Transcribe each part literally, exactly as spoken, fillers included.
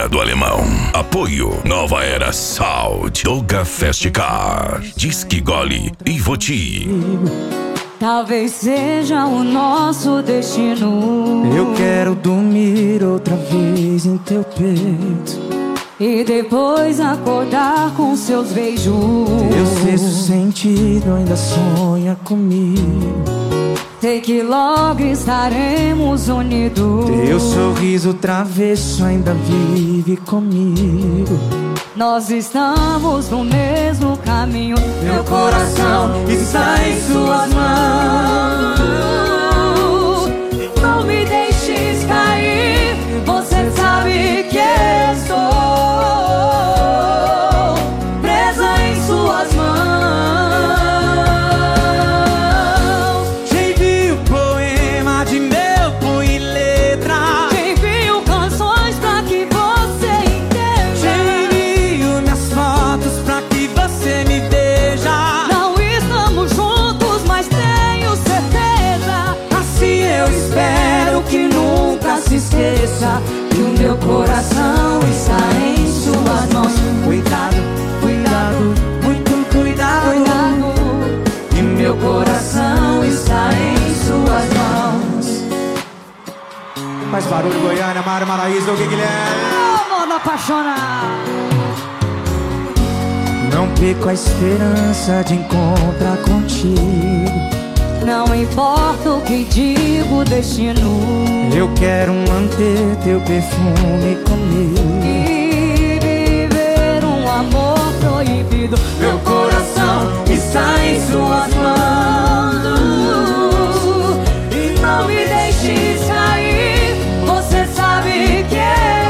do Alemão. Apoio Nova Era Sound, Doga Festcar, Disque Gole e Voti. Talvez seja o nosso destino. Eu quero dormir outra vez em teu peito e depois acordar com seus beijos. Teu sexto sentido ainda sonha comigo. Sei que logo estaremos unidos. Teu sorriso travesso ainda vive comigo. Nós estamos no mesmo caminho. Meu coração está em suas mãos. Não me deixes cair. Você sabe que estou presa em suas mãos. Te envio poema de meu punho e letra. Te envio canções pra que você entenda. Te envio minhas fotos pra que você me veja. Não estamos juntos, mas tenho certeza. Assim eu espero que nunca se esqueça que o meu coração está em suas mãos. Cuidado, cuidado, muito cuidado, Cuidado, e meu coração está em suas mãos. Faz barulho, Goiânia, Mário Maraíza, o que Guilherme? modo apaixonado. Não perco a esperança de encontrar contigo. Não importa o que diga o destino. Eu quero manter teu perfume comigo E viver um amor proibido. Meu coração está em suas mãos. E não me deixes cair. Você sabe que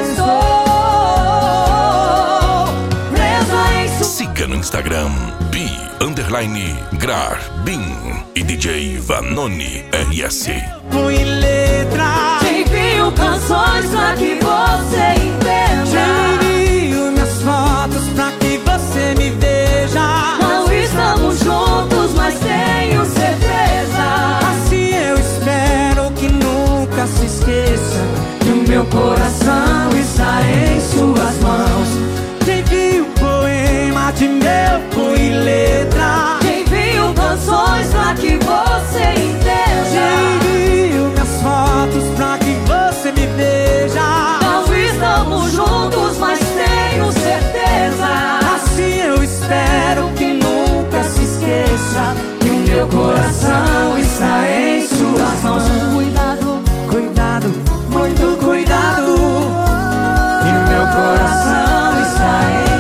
estou presa em sua... Siga no Instagram Bi Underline Grar Bin e D J Vanoni R S. Punho e letra. Te envio canções pra que você entenda. Te envio minhas fotos pra que você me veja. Não estamos juntos, mas tenho certeza. Assim eu espero que nunca se esqueça que o meu coração está em suas mãos. Te envio poema de meu punho e letra. Te envio canções pra que você entenda. Te envio minhas fotos pra que você me veja. Não estamos juntos, mas tenho certeza. Assim eu espero que nunca se esqueça que o meu coração está em suas mãos. Cuidado, Cuidado, muito cuidado, e meu coração está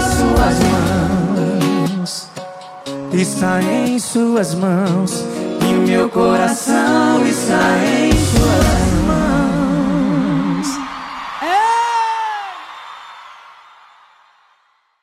em suas mãos. Está em suas mãos, e meu coração está em suas mãos.